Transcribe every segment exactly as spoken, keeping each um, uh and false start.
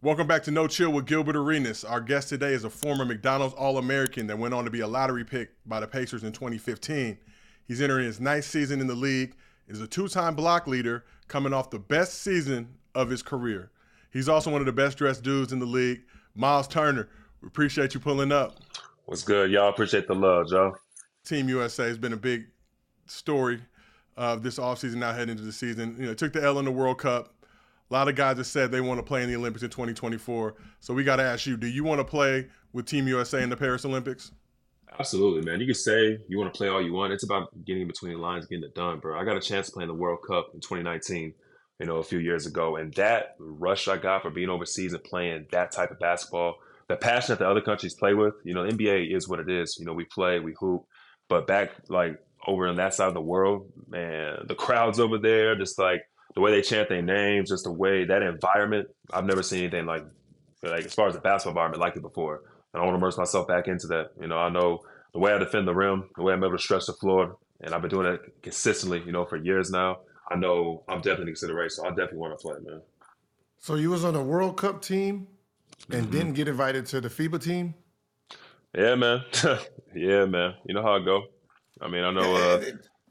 Welcome back to No Chill with Gilbert Arenas. Our guest today is a former McDonald's All-American that went on to be a lottery pick by the Pacers in twenty fifteen. He's entering his ninth season in the league. Is a two-time block leader coming off the best season of his career. He's also one of the best-dressed dudes in the league. Miles Turner, we appreciate you pulling up. What's good, y'all? Appreciate the love, Joe. Team U S A has been a big story of this offseason, now heading into the season. You know, took the L in the World Cup. A lot of guys have said they want to play in the Olympics in twenty twenty-four. So we got to ask you, do you want to play with Team U S A in the Paris Olympics? Absolutely, man. You can say you want to play all you want. It's about getting in between the lines, getting it done, bro. I got a chance to play in the World Cup in twenty nineteen, you know, a few years ago. And that rush I got for being overseas and playing that type of basketball, the passion that the other countries play with, you know, N B A is what it is. You know, we play, we hoop. But back, like, over on that side of the world, man, the crowds over there, just like, the way they chant their names, just the way that environment, I've never seen anything like, like as far as the basketball environment like it before. And I want to immerse myself back into that. You know, I know the way I defend the rim, the way I'm able to stretch the floor, and I've been doing it consistently, you know, for years now. I know I'm definitely in consideration, so I definitely want to play, man. So you was on a World Cup team and mm-hmm. didn't get invited to the FIBA team? Yeah, man. yeah, man. You know how I go. I mean, I know. Uh,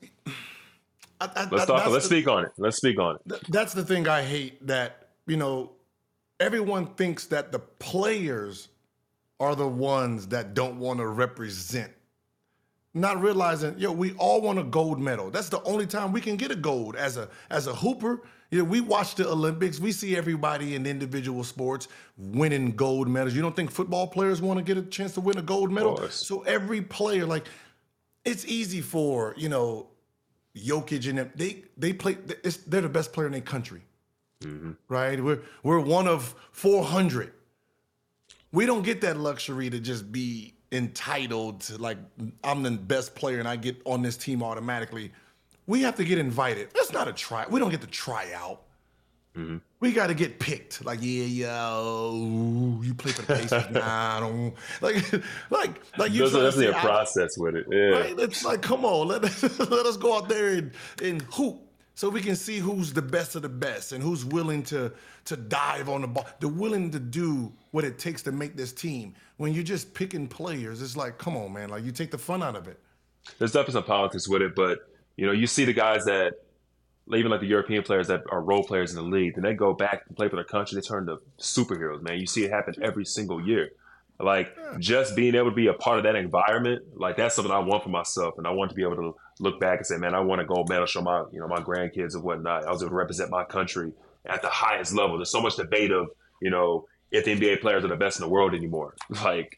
I, I, let's talk. Let's the, speak on it. Let's speak on it. Th- that's the thing I hate. That you know, everyone thinks that the players are the ones that don't want to represent. Not realizing, yo, we all want a gold medal. That's the only time we can get a gold as a as a hooper. You know, we watch the Olympics. We see everybody in individual sports winning gold medals. You don't think football players want to get a chance to win a gold medal? So every player, like, it's easy for, you know, Jokic and them, they they play. It's, they're the best player in their country, mm-hmm. right? We're we're one of four hundred. We don't get that luxury to just be entitled to, like, I'm the best player and I get on this team automatically. We have to get invited. That's not a try. We don't get to try out. Mm-hmm. We got to get picked. Like, yeah, yo, you play for the Pacers. Nah, I don't. Like, like, like you. There's definitely a process with it. Yeah. Right? It's like, come on, let, let us go out there and, and hoop so we can see who's the best of the best and who's willing to, to dive on the ball. They're willing to do what it takes to make this team. When you're just picking players, it's like, come on, man. Like, you take the fun out of it. There's definitely some politics with it, but, you know, you see the guys that, even like the European players that are role players in the league, then they go back and play for their country. They turn to superheroes, man. You see it happen every single year. Like, just being able to be a part of that environment, like, that's something I want for myself. And I want to be able to look back and say, man, I want a gold medal, show my, you know, my grandkids and whatnot. I was able to represent my country at the highest level. There's so much debate of, you know, if the N B A players are the best in the world anymore. Like,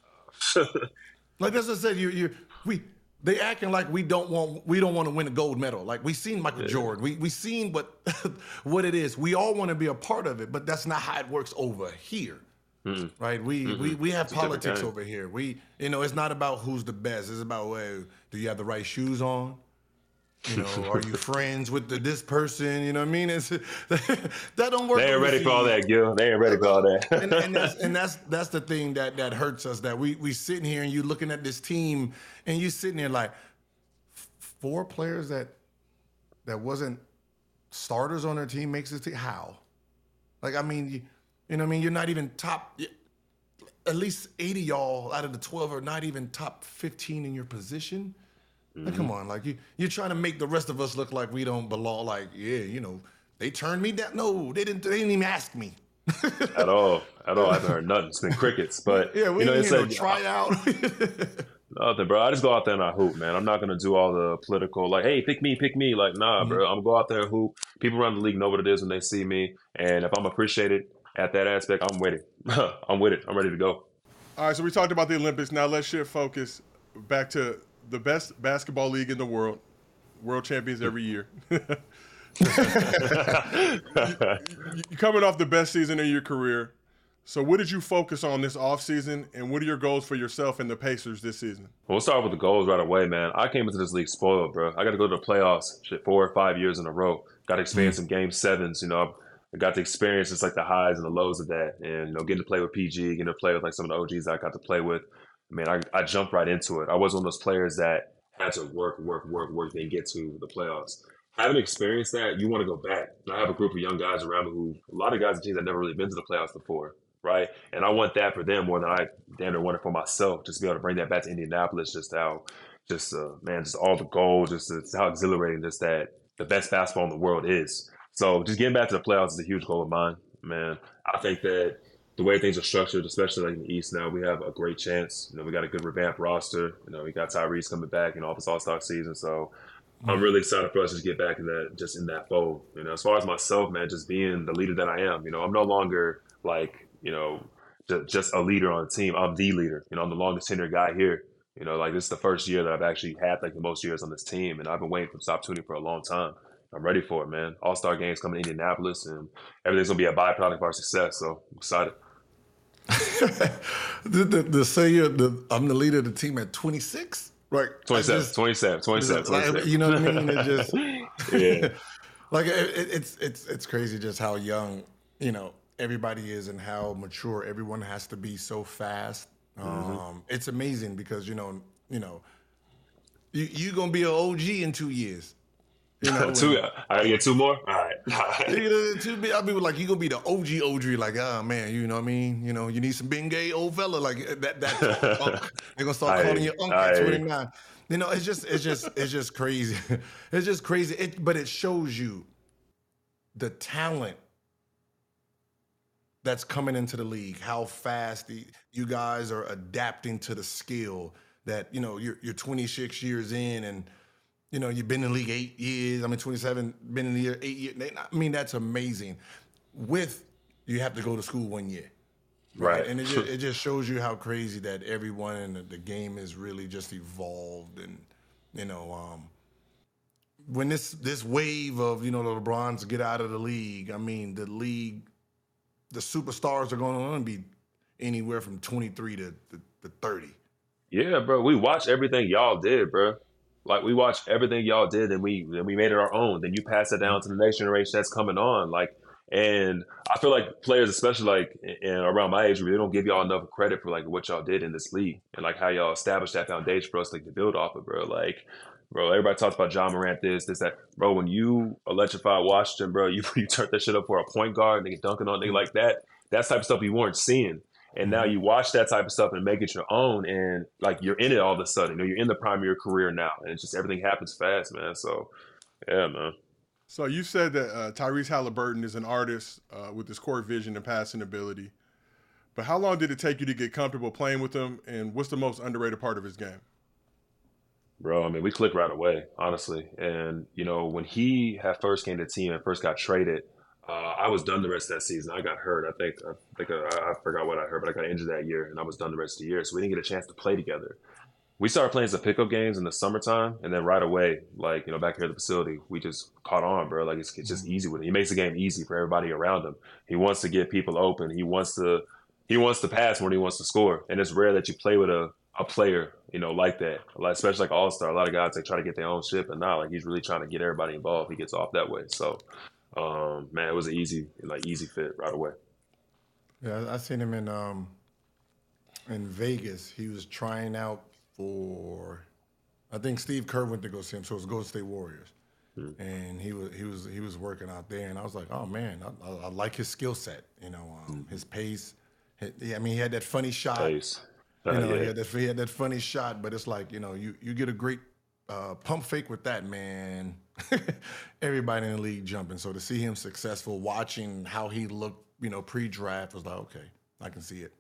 like as I said, you, you, we. They acting like we don't want we don't want to win a gold medal. Like, we seen Michael yeah. Jordan. We we seen what what it is. We all want to be a part of it, but that's not how it works over here. Mm-hmm. Right? We, mm-hmm. we we have it's politics over here. We you know, it's not about who's the best. It's about, well, do you have the right shoes on? You know, are you friends with the, this person? You know what I mean? It's that don't work. They ain't ready for all that, Gil. They ain't ready for all that. and, and, that's, and that's that's the thing that that hurts us. That we we sitting here and you looking at this team and you sitting there like four players that that wasn't starters on their team makes this team. How? Like, I mean, you, you know what I mean? You're not even top. At least eight of y'all out of the twelve are not even top fifteen in your position. Like, come on, like you, you're trying to make the rest of us look like we don't belong. Like, yeah, you know, they turned me down. No, they didn't. They didn't even ask me at all. At all, I haven't heard nothing. It's been crickets. But yeah, we you know, didn't it's no like, try out. Nothing, bro. I just go out there and I hoop, man. I'm not gonna do all the political, like, hey, pick me, pick me. Like, nah, mm-hmm. bro. I'm gonna go out there and hoop. People around the league know what it is when they see me, and if I'm appreciated at that aspect, I'm with it. I'm with it. I'm ready to go. All right, so we talked about the Olympics. Now let's shift focus back to the best basketball league in the world, world champions every year. You're coming off the best season of your career. So what did you focus on this offseason, and what are your goals for yourself and the Pacers this season? Well, we'll start with the goals right away, man. I came into this league spoiled, bro. I got to go to the playoffs shit, four or five years in a row. Got to experience mm-hmm. some game sevens, you know. I got to experience just like the highs and the lows of that, and, you know, getting to play with P G, getting to play with like some of the O Gs I got to play with. I mean, I, I jumped right into it. I was one of those players that had to work, work, work, work, then get to the playoffs. haven't experienced that, you want to go back. And I have a group of young guys around me who, a lot of guys and teams that never really been to the playoffs before, right? And I want that for them more than I damn near want it for myself, just to be able to bring that back to Indianapolis, just how, just, uh, man, just all the goals, just, just how exhilarating just that the best basketball in the world is. So just getting back to the playoffs is a huge goal of mine, man. I think that the way things are structured, especially like in the East now, we have a great chance. You know, we got a good revamped roster. You know, we got Tyrese coming back in all this All-Star season. So I'm really excited for us to get back in that, just in that fold. You know, as far as myself, man, just being the leader that I am. You know, I'm no longer like, you know, just, just a leader on the team. I'm the leader. You know, I'm the longest tenured guy here. You know, like this is the first year that I've actually had like the most years on this team, and I've been waiting for this opportunity for a long time. I'm ready for it, man. All-Star games coming to Indianapolis, and everything's gonna be a byproduct of our success. So I'm excited. the, the, the say you're the I'm the leader of the team at twenty-six, right? twenty-seven, just, twenty-seven, twenty-seven, twenty-seven. Like, you know what I mean? It just yeah, like it, it's it's it's crazy just how young, you know, everybody is and how mature everyone has to be so fast. Mm-hmm. Um, it's amazing because you know you know you you gonna be an O G in two years. You know, two. When, I gotta get two more. All right. All right. You know, two, I mean, like you gonna be the O G O G, like, ah, oh, man, you know what I mean? You know, you need some Bengay old fella, like that. That unk. They're gonna start calling you Unc at twenty-nine. You know, it's just, it's just, it's just crazy. It's just crazy. It, but it shows you the talent that's coming into the league, how fast the, you guys are adapting to the skill that you know you're you're twenty-six years in and. You know, you've been in the league eight years. I mean, twenty-seven, been in the year eight years. I mean, that's amazing. With, you have to go to school one year. Right. right? And it just, it just shows you how crazy that everyone in the, the game is really just evolved. And, you know, um, when this this wave of, you know, the LeBrons get out of the league, I mean, the league, the superstars are going to be anywhere from twenty-three to, to, to thirty. Yeah, bro. We watched everything y'all did, bro. Like we watched everything y'all did, and we and we made it our own. Then you pass it down to the next generation that's coming on. Like, and I feel like players, especially like in, around my age, really don't give y'all enough credit for like what y'all did in this league and like how y'all established that foundation for us like to build off of, bro. Like, bro, everybody talks about John Morant, this, this, that, bro. When you electrified Washington, bro, you you turned that shit up for a point guard, nigga dunking on nigga like that. That's type of stuff you weren't seeing. And now you watch that type of stuff and make it your own, and like you're in it all of a sudden. You know, you're in the prime of your career now, and it's just everything happens fast, man. So, yeah, man. So you said that uh, Tyrese Halliburton is an artist uh, with his court vision and passing ability, but how long did it take you to get comfortable playing with him, and what's the most underrated part of his game? Bro, I mean, we clicked right away, honestly. And you know, when he had first came to the team and first got traded. Uh, I was done the rest of that season. I got hurt. I think I think I, I forgot what I heard, but I got injured that year, and I was done the rest of the year. So we didn't get a chance to play together. We started playing some pickup games in the summertime, and then right away, like you know, back here at the facility, we just caught on, bro. Like it's, it's just easy with him. He makes the game easy for everybody around him. He wants to get people open. He wants to he wants to pass when he wants to score, and it's rare that you play with a, a player, you know, like that. Like especially like All Star. A lot of guys they try to get their own shit, but not like he's really trying to get everybody involved. He gets off that way, so. Um, man, it was an easy, like easy fit right away. Yeah, I seen him in um, in Vegas. He was trying out for, I think Steve Kerr went to go see him, so it was Golden State Warriors, mm-hmm. and he was he was he was working out there, and I was like, oh man, I, I, I like his skill set, you know, um, mm-hmm. his pace. His, I mean, he had that funny shot. Pace. Uh, you know, yeah. he had that he had that funny shot, but it's like you know, you you get a great uh, pump fake with that, man. Everybody in the league jumping. So to see him successful, watching how he looked, you know, pre-draft was like, okay, I can see it.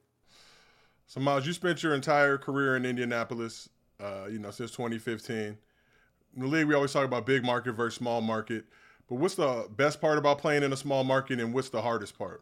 So Miles, you spent your entire career in Indianapolis, uh, you know, since twenty fifteen. In the league, we always talk about big market versus small market. But what's the best part about playing in a small market, and what's the hardest part?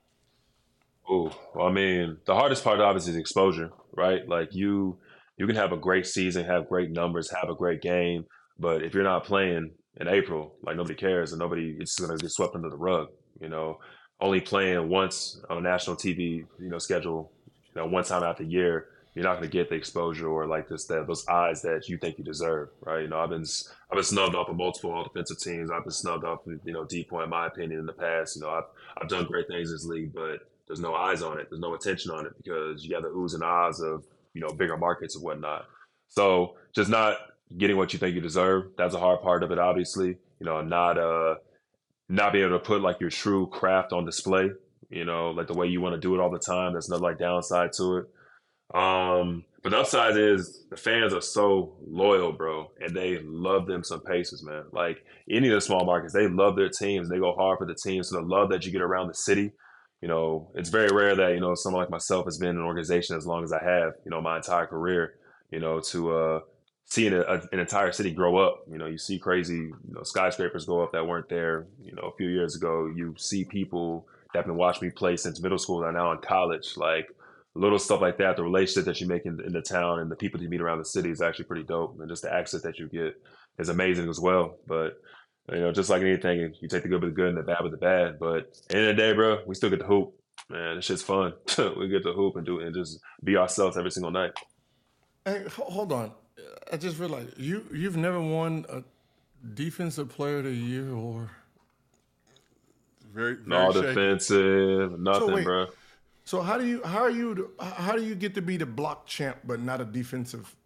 Oh, well, I mean, the hardest part obviously is exposure, right? Like you, you can have a great season, have great numbers, have a great game, but if you're not playing in April, like nobody cares, and nobody, it's going to get swept under the rug. You know, only playing once on a national T V, you know, schedule, you know, one time out the year, you're not going to get the exposure or like this, that those eyes that you think you deserve, right? You know, I've been, I've been snubbed off of multiple all defensive teams. I've been snubbed off, you know, D point, in my opinion, in the past. You know, I've, I've done great things in this league, but there's no eyes on it. There's no attention on it because you got the oohs and ahs of, you know, bigger markets and whatnot. So just not getting what you think you deserve. That's a hard part of it, obviously. You know, not uh not being able to put like your true craft on display, you know, like the way you want to do it all the time. There's another like downside to it. Um, but the upside is the fans are so loyal, bro, and they love them some Pacers, man. Like any of the small markets, they love their teams. They go hard for the team. So the love that you get around the city, you know, it's very rare that, you know, someone like myself has been in an organization as long as I have, you know, my entire career, you know, to uh, see an, a, an entire city grow up. You know, you see crazy, you know, skyscrapers go up that weren't there, you know, a few years ago. You see people that have been watching me play since middle school that are now in college, like little stuff like that. The relationship that you make in, in the town and the people that you meet around the city is actually pretty dope. And just the access that you get is amazing as well. But, you know, just like anything, you take the good with the good and the bad with the bad. But at the end of the day, bro, we still get to hoop. Man, this shit's fun. We get to hoop and do and just be ourselves every single night. Hey, ho- hold on. I just realized you you've never won a defensive player of the year or Very, very No shaky. defensive, nothing, wait. bro. so how do you how are you the- how do you get to be the block champ but not a defensive?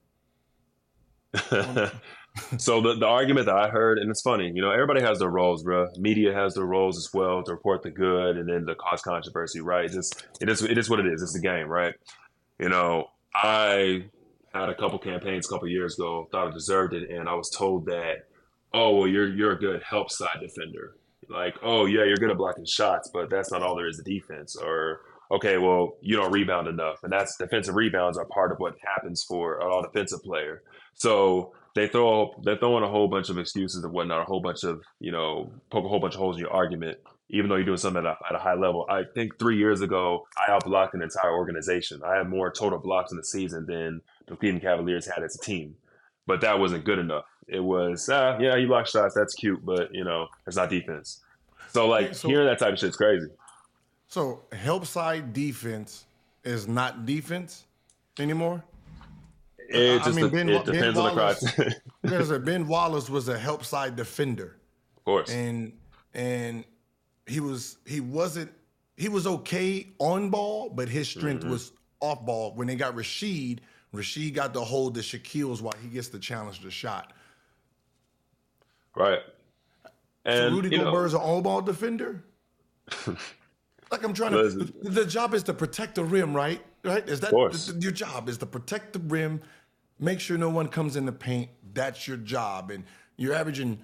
So the, the argument that I heard, and it's funny, you know, everybody has their roles, bro. Media has their roles as well to report the good and then the cause controversy, right? It's just, it is it is what it is. It's the game, right? You know, I had a couple campaigns a couple years ago, thought I deserved it, and I was told that, oh, well, you're you're a good help side defender. Like, oh yeah, you're good at blocking shots, but that's not all there is to defense. Or okay, well, you don't rebound enough, and that's defensive rebounds are part of what happens for an all defensive player. So they throw they throw in a whole bunch of excuses and whatnot, a whole bunch of, you know, poke a whole bunch of holes in your argument, even though you're doing something at a, at a high level. I think three years ago, I outblocked an entire organization. I had more total blocks in the season than the Cleveland Cavaliers had as a team, but that wasn't good enough. It was, ah, yeah, you block shots, that's cute, but you know, it's not defense. So like Hey, so- hearing that type of shit's crazy. So help side defense is not defense anymore. It I just mean, Ben, it Ben depends on the Wallace, crowd. there's a Ben Wallace was a help side defender, Of course. and and he was he wasn't he was okay on ball, but his strength Mm-hmm. was off ball. When they got Rashid, Rashid got to hold the Shaquille's while he gets to challenge the shot. Right. And So Rudy you know, Gobert's an on ball defender. Like I'm trying to. Listen. The, the job is to protect the rim, right? Right? Is that course. th- your job? Is to protect the rim, make sure no one comes in the paint. That's your job, and you're averaging.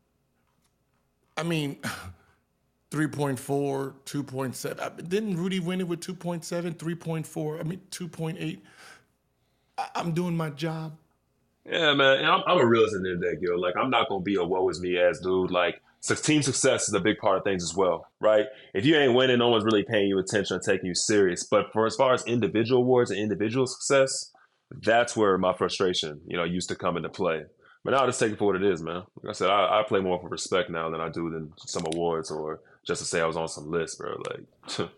I mean, three point four, two point seven. I- Didn't Rudy win it with two point seven, three point four? I mean, two point eight. I- I'm doing my job. Yeah, man. And I'm, I'm a realist at the end of the day, Gil. Like, I'm not going to be a woe is me ass dude. Like, so team success is a big part of things as well, right? If you ain't winning, no one's really paying you attention and taking you serious. But for as far as individual awards and individual success, that's where my frustration, you know, used to come into play. But now I just take it for what it is, man. Like I said, I, I play more for respect now than I do than some awards or just to say I was on some list, bro. Like,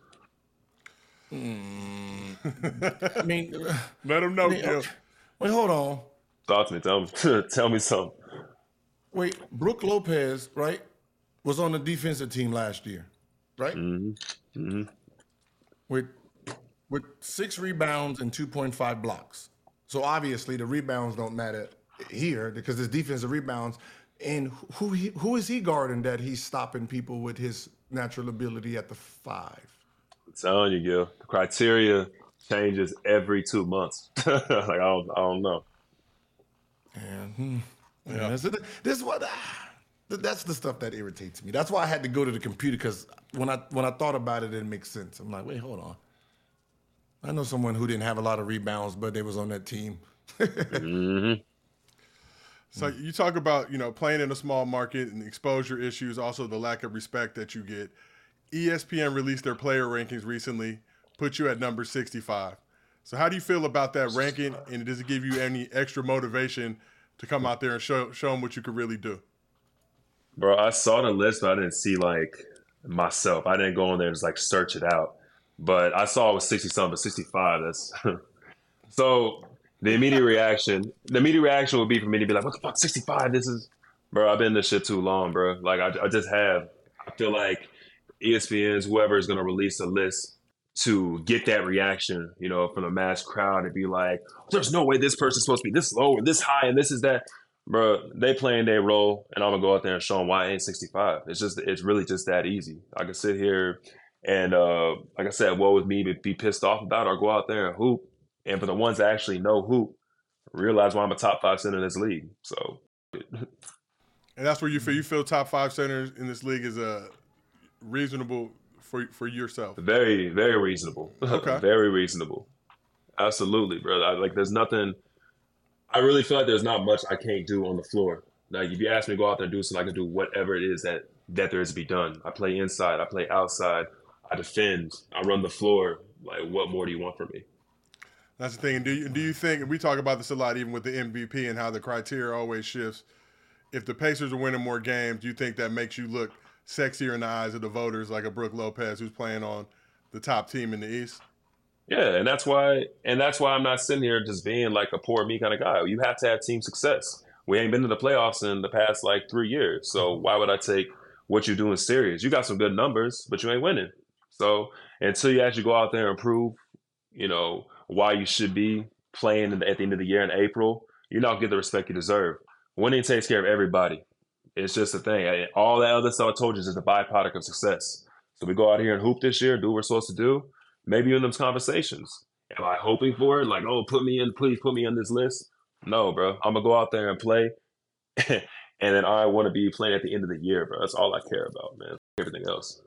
I mean, Let them know, I mean, Gil. wait, hold on. talk to me. Tell me, tell me something. Wait, Brooke Lopez, right, was on the defensive team last year, right? Mm-hmm. Mm-hmm. With with six rebounds and two point five blocks. So obviously the rebounds don't matter here because his defensive rebounds. And who he, who is he guarding that he's stopping people with his natural ability at the five? I'm telling you, Gil, the criteria changes every two months. like I don't, I don't know. And hmm, yeah. This, this is what ah, that's the stuff that irritates me. That's why I had to go to the computer because when I when I thought about it, it makes sense. I'm like, wait, hold on. I know someone who didn't have a lot of rebounds, but they was on that team. Mm-hmm. So you talk about, you know, playing in a small market and exposure issues, also the lack of respect that you get. E S P N released their player rankings recently, put you at number sixty-five. So how do you feel about that ranking, and does it give you any extra motivation to come out there and show show them what you could really do? Bro, I saw the list, but I didn't see like myself. I didn't go in there and just like search it out. But I saw it was sixty something, but sixty-five. That's so. The immediate reaction, the immediate reaction would be for me to be like, "What the fuck, sixty-five? This is, bro. I've been in this shit too long, bro. Like I, I just have. I feel like E S P N's whoever is gonna release a list to get that reaction, you know, from the mass crowd and be like, "There's no way this person's supposed to be this low or this high, and this is that." bro, they playing their role, and I'm gonna go out there and show them why I ain't sixty-five. It's just, it's really just that easy. I can sit here and, uh, like I said, woe with me, be, be pissed off about it, or go out there and hoop. And for the ones that actually know hoop, realize why I'm a top five center in this league. So, and that's where you feel you feel top five centers in this league is a uh, reasonable for for yourself. Very, very reasonable. Okay, very reasonable. Absolutely, bro. I, like, there's nothing. I really feel like there's not much I can't do on the floor. Like, if you ask me to go out there and do something, I can do whatever it is that that there is to be done. I play inside. I play outside. I defend. I run the floor. Like, what more do you want from me? That's the thing. Do you, do you think, and we talk about this a lot even with the M V P and how the criteria always shifts, if the Pacers are winning more games, do you think that makes you look sexier in the eyes of the voters like a Brook Lopez who's playing on the top team in the East? Yeah, and that's why and that's why I'm not sitting here just being like a poor me kind of guy. You have to have team success. We ain't been to the playoffs in the past like three years. So why would I take what you're doing serious? You got some good numbers, but you ain't winning. So until you actually go out there and prove, you know, why you should be playing at the end of the year in April, you're not going to get the respect you deserve. Winning takes care of everybody. It's just a thing. All that other stuff I told you is just a byproduct of success. So we go out here and hoop this year, do what we're supposed to do. Maybe in those conversations. Am I hoping for it? Like, oh, put me in, please put me on this list. No, bro. I'm going to go out there and play. And then I want to be playing at the end of the year, bro. That's all I care about, man. Everything else.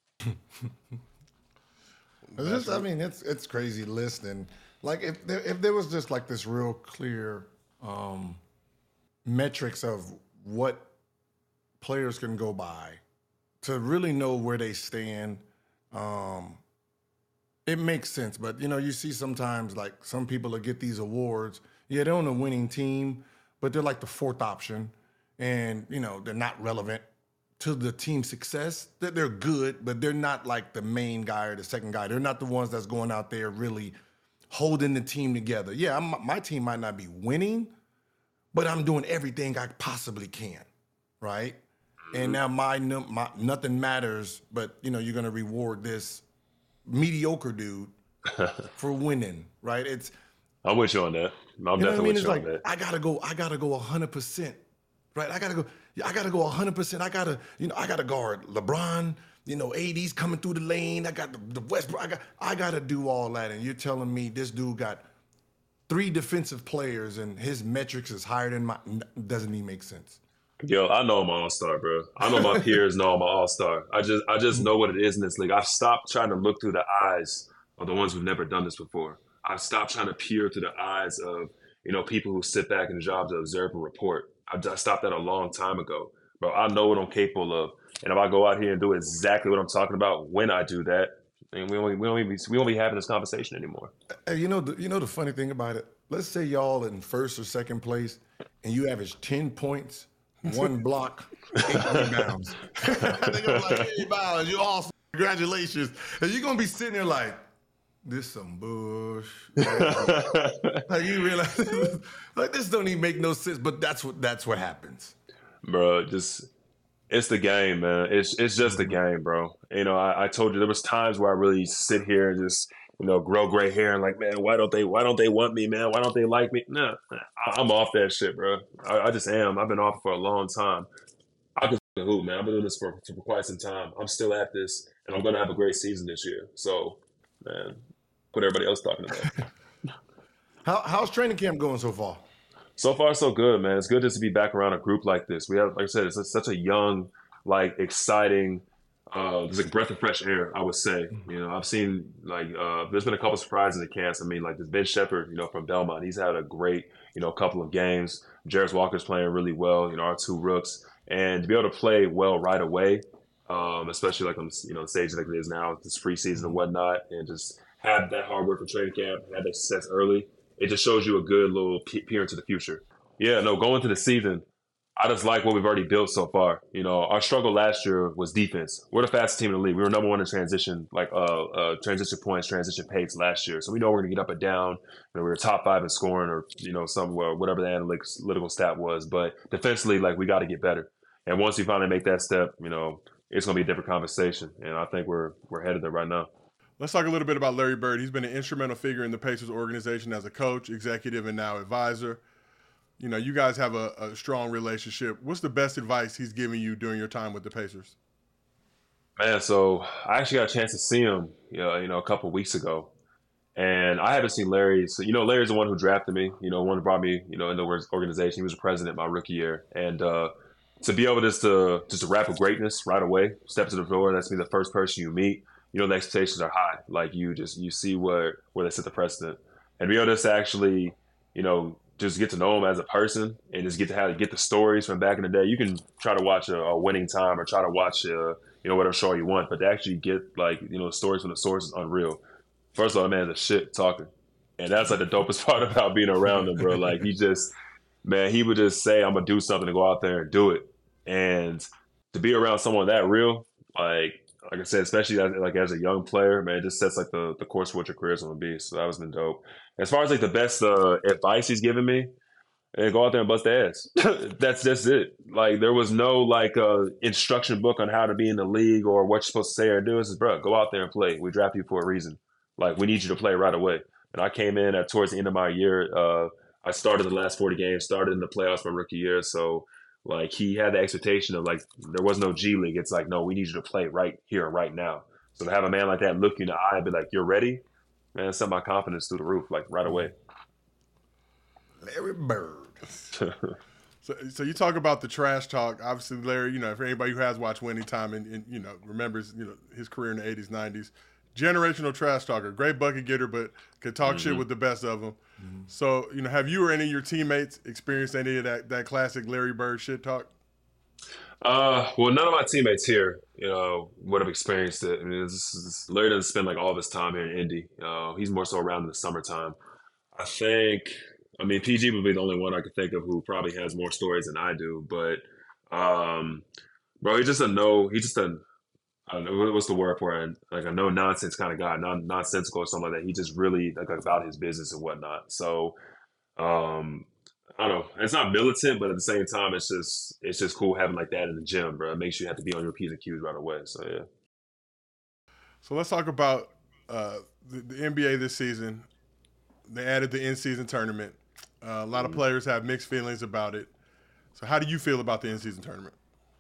Just, I mean, it's it's crazy listening. Like, if there, if there was just like this real clear um, metrics of what players can go by to really know where they stand, um, it makes sense. But, you know, you see sometimes like some people that get these awards, yeah, they're on a winning team, but they're like the fourth option, and, you know, they're not relevant to the team's success. That they're good, but they're not like the main guy or the second guy. They're not the ones that's going out there really holding the team together. Yeah, I'm, my team might not be winning, but I'm doing everything I possibly can, right? And now my, my nothing matters, but, you know, you're going to reward this mediocre dude for winning, right? It's I'm with you on that. I'm you know definitely what I mean? with It's you like on that. I gotta go. I gotta go one hundred percent, right? I gotta go. I gotta go one hundred percent. I gotta, you know, I gotta guard LeBron. You know, A D's coming through the lane. I got the, the Westbrook. I got. I gotta do all that. And you're telling me this dude got three defensive players and his metrics is higher than my. Doesn't even make sense. Yo, I know I'm an all-star, bro. I know my peers know I'm an all-star. I just I just know what it is in this league. I've stopped trying to look through the eyes of the ones who've never done this before. I've stopped trying to peer through the eyes of, you know, people who sit back in the job to observe and report. I've I stopped that a long time ago. Bro, I know what I'm capable of. And if I go out here and do exactly what I'm talking about when I do that, then we won't, we won't, be, we won't be having this conversation anymore. Hey, you know, the, you know the funny thing about it? Let's say y'all in first or second place and you average ten points, one block, eight rebounds. They're gonna be like, hey, Bowers, you're awesome. Congratulations. And you're going to be sitting there like, this some bush. Like, you realize, like, this don't even make no sense, but that's what that's what happens. Bro, just it's the game, man. It's it's just the game, bro. You know, I, I told you there was times where I really sit here and just, you know, grow gray hair and like, man, why don't they why don't they want me, man? Why don't they like me? Nah, I'm off that shit, bro. I, I just am. I've been off for a long time. I can hoop, man. I've been doing this for, for quite some time. I'm still at this, and I'm gonna have a great season this year. So, man, what everybody else talking about. How, how's training camp going so far? So far, so good, man. It's good just to be back around a group like this. We have, like I said, it's a, such a young, like, exciting, uh, there's a breath of fresh air, I would say. You know, I've seen, like, uh, there's been a couple surprises in the camps. I mean, like, this Ben Shepherd, you know, from Belmont, he's had a great, you know, couple of games. Jarris Walker's playing really well, you know, our two rooks. And to be able to play well right away, um, especially, like, on, you know, the stage like it is now, this preseason and whatnot, and just have that hard work for training camp, have that success early, it just shows you a good little peer into the future. Yeah, no, going into the season, I just like what we've already built so far. You know, our struggle last year was defense. We're the fastest team in the league. We were number one in transition, like uh, uh transition points, transition pace last year. So we know we're gonna get up and down. You know, we were top five in scoring, or you know, somewhere whatever the analytics analytical stat was. But defensively, like we got to get better. And once we finally make that step, you know, it's gonna be a different conversation. And I think we're we're headed there right now. Let's talk a little bit about Larry Bird. He's been an instrumental figure in the Pacers organization as a coach, executive, and now advisor. you know, you guys have a, a strong relationship. What's the best advice he's given you during your time with the Pacers? Man, so I actually got a chance to see him, you know, you know a couple of weeks ago. And I haven't seen Larry. So, you know, Larry's the one who drafted me, you know, one who brought me, you know, in the organization. He was the president my rookie year. And uh, to be able just to just to rap with greatness right away, step to the floor, that's me the first person you meet. You know, the expectations are high. Like you just, you see where, where they set the precedent. And be able just to actually, you know, just get to know him as a person and just get to have to get the stories from back in the day. You can try to watch a, a Winning Time or try to watch, a, you know, whatever show you want. But to actually get, like, you know, stories from the source is unreal. First of all, man's a shit talker. And that's like the dopest part about being around him, bro. Like he just, man, he would just say, I'm going to do something to go out there and do it. And to be around someone that real, like, like I said, especially as, like as a young player, man, it just sets like the, the course for what your career is going to be. So that was been dope. As far as like the best uh, advice he's given me, and go out there and bust the ass. that's that's it. Like there was no like uh, instruction book on how to be in the league or what you're supposed to say or do. It's just, bro, go out there and play. We draft you for a reason. Like, we need you to play right away. And I came in at towards the end of my year. Uh, I started the last forty games, started in the playoffs my rookie year. So, like, he had the expectation of, like, there was no G League. It's like, no, we need you to play right here and right now. So to have a man like that look you in the eye and be like, you're ready, man, set my confidence through the roof, like, right away. Larry Bird. so, so you talk about the trash talk. Obviously, Larry, you know, for anybody who has watched Winning Time and, and you know, remembers, you know, his career in the eighties, nineties, generational trash talker, great bucket getter, but could talk mm-hmm. shit with the best of them. Mm-hmm. So, you know, have you or any of your teammates experienced any of that, that classic Larry Bird shit talk? Uh, well, none of my teammates here, you know, would have experienced it. I mean, this is, Larry doesn't spend like all of his time here in Indy. Uh, he's more so around in the summertime. I think, I mean, P G would be the only one I could think of who probably has more stories than I do. But, um, bro, he's just a no, he's just a, I don't know, what's the word for it? Like a no nonsense kind of guy, non nonsensical or something like that. He just really like about his business and whatnot. So, um, I don't know. It's not militant, but at the same time, it's just it's just cool having like that in the gym, bro. It makes you have to be on your P's and Q's right away. So yeah. So let's talk about uh, the, the N B A this season. They added the in-season tournament. Uh, a lot mm-hmm. of players have mixed feelings about it. So how do you feel about the in-season tournament?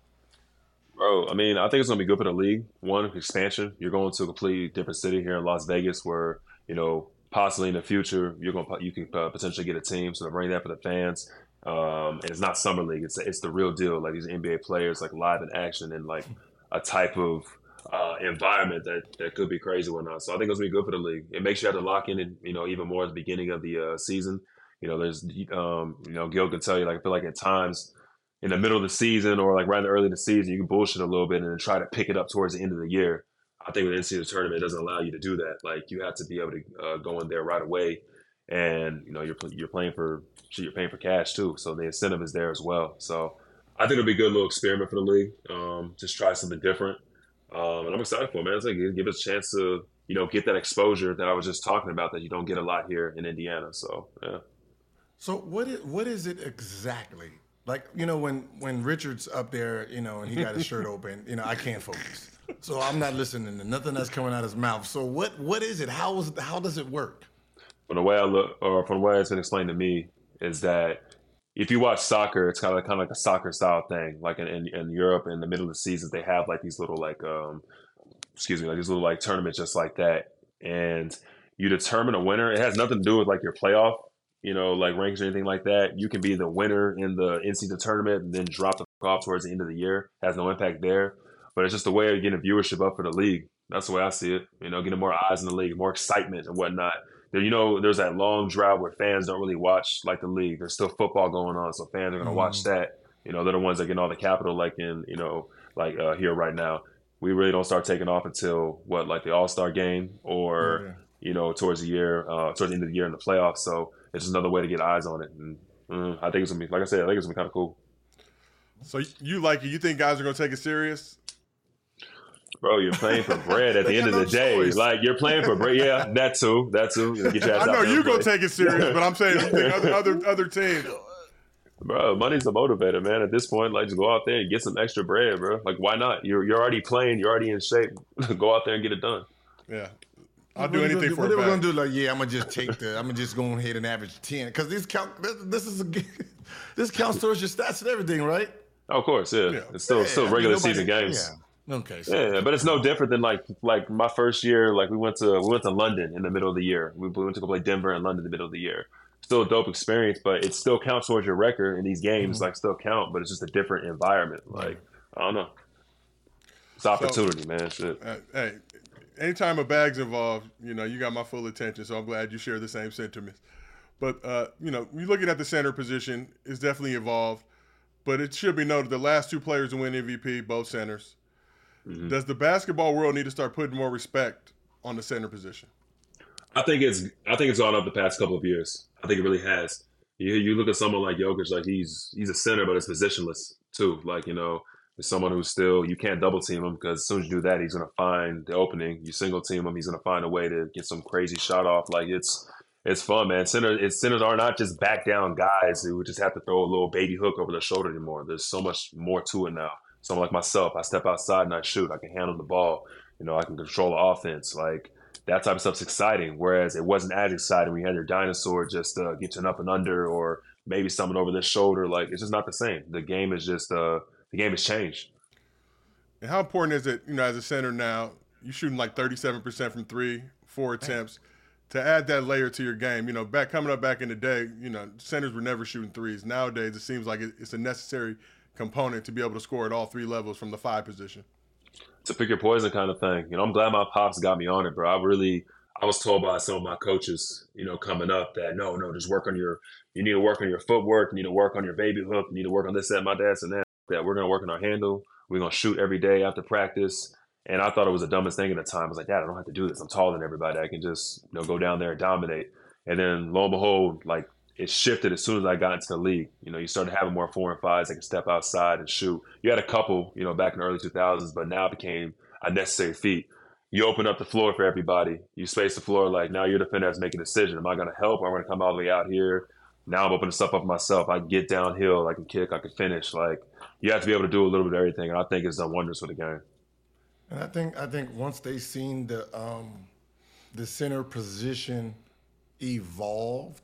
Bro, I mean, I think it's going to be good for the league. One, expansion. You're going to a completely different city here in Las Vegas where, you know, possibly in the future, you're going to, you can uh, potentially get a team. So to bring that for the fans. Um, and it's not summer league. It's it's the real deal. Like these N B A players, like live in action and like a type of uh, environment that, that could be crazy or not. So I think it's going to be good for the league. It makes you have to lock in, and, you know, even more at the beginning of the uh, season. You know, there's, um, you know, Gil can tell you, like, I feel like at times in the middle of the season or like right in the early in the season, you can bullshit a little bit and then try to pick it up towards the end of the year. I think with the N C double A tournament, it doesn't allow you to do that. Like you have to be able to uh, go in there right away, and you know you're you're playing for you're paying for cash too. So the incentive is there as well. So I think it'll be a good little experiment for the league. Um, just try something different, um, and I'm excited for it, man. It's like give us a chance to you know get that exposure that I was just talking about that you don't get a lot here in Indiana. So yeah. So what is what is it exactly? Like, you know, when, when Richard's up there, you know, and he got his shirt open, you know, I can't focus. So I'm not listening to nothing that's coming out of his mouth. So what what is it? How is how does it work? From the way I look, or from the way it's been explained to me, is that if you watch soccer, it's kind of kind of like a soccer style thing. Like in, in, in Europe, in the middle of the season, they have like these little like, um, excuse me, like these little like tournaments just like that. And you determine a winner. It has nothing to do with like your playoff, you know, like ranks or anything like that. You can be the winner in the in-season tournament and then drop the off towards the end of the year. It has no impact there. But it's just a way of getting viewership up for the league. That's the way I see it. You know, getting more eyes in the league, more excitement and whatnot. There, you know, there's that long drought where fans don't really watch like the league. There's still football going on, so fans are going to mm-hmm. watch that. You know, they're the ones that get all the capital, like in, you know, like uh, here right now. We really don't start taking off until what, like the All-Star game or, yeah. you know, towards the year, uh, towards the end of the year in the playoffs. So it's just another way to get eyes on it. And mm, I think it's gonna be, like I said, I think it's gonna be kind of cool. So you like it? You think guys are gonna take it serious? Bro, you're playing for bread at the end of the day. Choice. Like, you're playing for bread. Yeah, that too. That too. Get your ass I know you're going to take it serious, yeah. but I'm saying you think other, other, other teams. Bro, money's a motivator, man. At this point, like, just go out there and get some extra bread, bro. Like, why not? You're you're already playing. You're already in shape. Go out there and get it done. Yeah. I'll what do you anything do? for what a they were bag. gonna do? Like, yeah, I'm gonna just take the. I'm gonna just go ahead and average ten because these count. This, this is a, this counts towards your stats and everything, right? Of course, yeah. Yeah. It's still Yeah, still I mean, regular nobody- season games. Yeah. Okay. So, Yeah, but it's no different than like like my first year. Like we went to we went to London in the middle of the year. We went to go play Denver and London in the middle of the year. Still a dope experience, but it still counts towards your record. And these games Mm-hmm. like still count, but it's just a different environment. Like I don't know, it's opportunity, man. Shit. Uh, hey, anytime a bag's involved, you know, you got my full attention. So I'm glad you share the same sentiments. But uh, you know, you're looking at the center position, it's definitely evolved. But it should be noted the last two players to win M V P, both centers. Mm-hmm. Does the basketball world need to start putting more respect on the center position? I think it's I think it's gone up the past couple of years. I think it really has. You you look at someone like Jokic, like he's he's a center, but it's positionless too. Like you know, it's someone who's still you can't double team him because as soon as you do that, he's gonna find the opening. You single team him, he's gonna find a way to get some crazy shot off. Like it's it's fun, man. Center it's, centers are not just back down guys who just have to throw a little baby hook over their shoulder anymore. There's so much more to it now. Someone like myself, I step outside and I shoot. I can handle the ball. You know, I can control the offense. Like that type of stuff's exciting. Whereas it wasn't as exciting when you had your dinosaur just uh, get you an up and under or maybe someone over their shoulder. Like it's just not the same. The game is just uh, the game has changed. And how important is it, you know, as a center now, you're shooting like thirty-seven percent from three, four attempts, to add that layer to your game? You know, back coming up back in the day, you know, centers were never shooting threes. Nowadays, it seems like it, it's a necessary component to be able to score at all three levels from the five position. It's a pick your poison kind of thing. You know, I'm glad my pops got me on it, bro. I really, I was told by some of my coaches, you know, coming up that no, no, just work on your, you need to work on your footwork, you need to work on your baby hook, you need to work on this, that. My dad said that, that we're going to work on our handle. We're going to shoot every day after practice. And I thought it was the dumbest thing at the time. I was like, Dad, I don't have to do this. I'm taller than everybody. I can just, you know, go down there and dominate. And then lo and behold, like, it shifted as soon as I got into the league. You know, you started having more four and fives that can step outside and shoot. You had a couple, you know, back in the early two thousands, but now it became a necessary feat. You open up the floor for everybody. You space the floor like now you're the defender that's making a decision. Am I going to help? Or am I going to come all the way out here? Now I'm opening stuff up myself. I can get downhill. I can kick. I can finish. Like you have to be able to do a little bit of everything. And I think it's done wonders for the game. And I think I think once they seen the um, the center position evolved,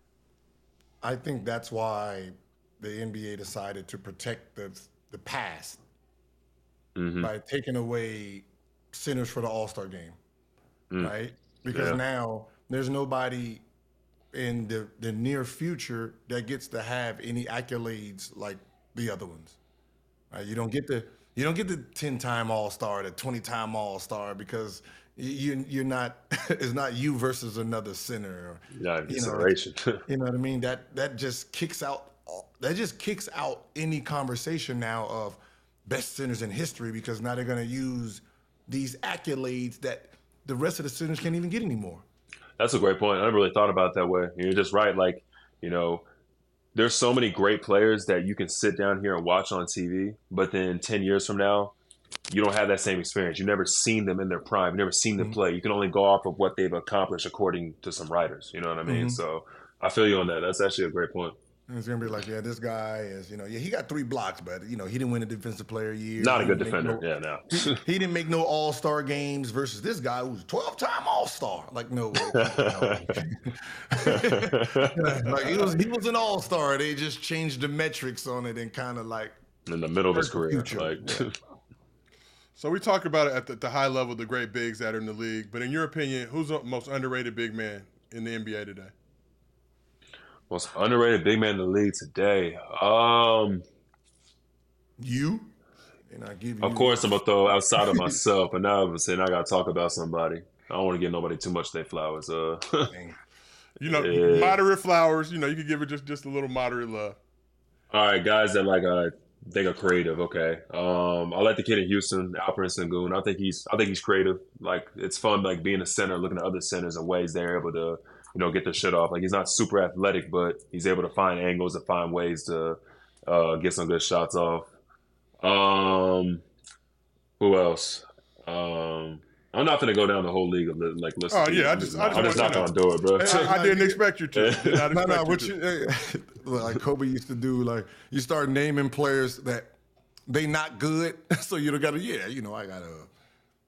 I think that's why the N B A decided to protect the the past Mm-hmm. by taking away centers for the All-Star game, Mm. right? Because Yeah. now there's nobody in the, the near future that gets to have any accolades like the other ones. Right? You don't get the you don't get the ten-time All-Star, the twenty-time All-Star because you you're not it's not you versus another center. Yeah, You know, consideration. You know what I mean? That that just kicks out that just kicks out any conversation now of best centers in history because now they're going to use these accolades that the rest of the centers can't even get anymore. That's a great point. I never really thought about it that way. You're just right. Like, you know, there's so many great players that you can sit down here and watch on T V, but then ten years from now, you don't have that same experience. You've never seen them in their prime. You've never seen them Mhm. play. You can only go off of what they've accomplished according to some writers. You know what I mean? Mhm. So I feel you on that. That's actually a great point. And it's going to be like, yeah, this guy is, you know, yeah, he got three blocks, but, you know, he didn't win a defensive player of the year. Not a He good didn't make defender. no- Yeah, no. He didn't make no All-Star games versus this guy who's twelve-time All-Star. Like, no. no. Like, he was, he was an All-Star. They just changed the metrics on it and kind of like, In the middle of his Hurt the career. future. Like, So we talk about it at the, the high level, the great bigs that are in the league. But in your opinion, who's the most underrated big man in the N B A today? most underrated big man in the league today. Um, you? And I give you. of course, I'm gonna throw outside of myself, but now I'm saying I gotta talk about somebody. I don't want to give nobody too much their flowers. Uh, Dang. You know, Yeah. moderate flowers. You know, you could give it just, just a little moderate love. all right, guys that like uh think are creative. Okay, um, I like the kid in Houston, Alperen Sengun. I think he's I think he's creative. Like it's fun, like being a center, looking at other centers and ways they're able to, you know, get their shit off. Like he's not super athletic, but he's able to find angles and find ways to uh, get some good shots off. Um, who else? Um, I'm not gonna go down the whole league of li- like listen. Oh, to yeah, you. I I'm just- just, I not, just I'm just want not to gonna do it, bro. Hey, I, I didn't expect you to. Did not No, expect no, you what to. you, well, like Kobe used to do, like you start naming players that they not good, so you don't gotta, yeah, you know, I gotta,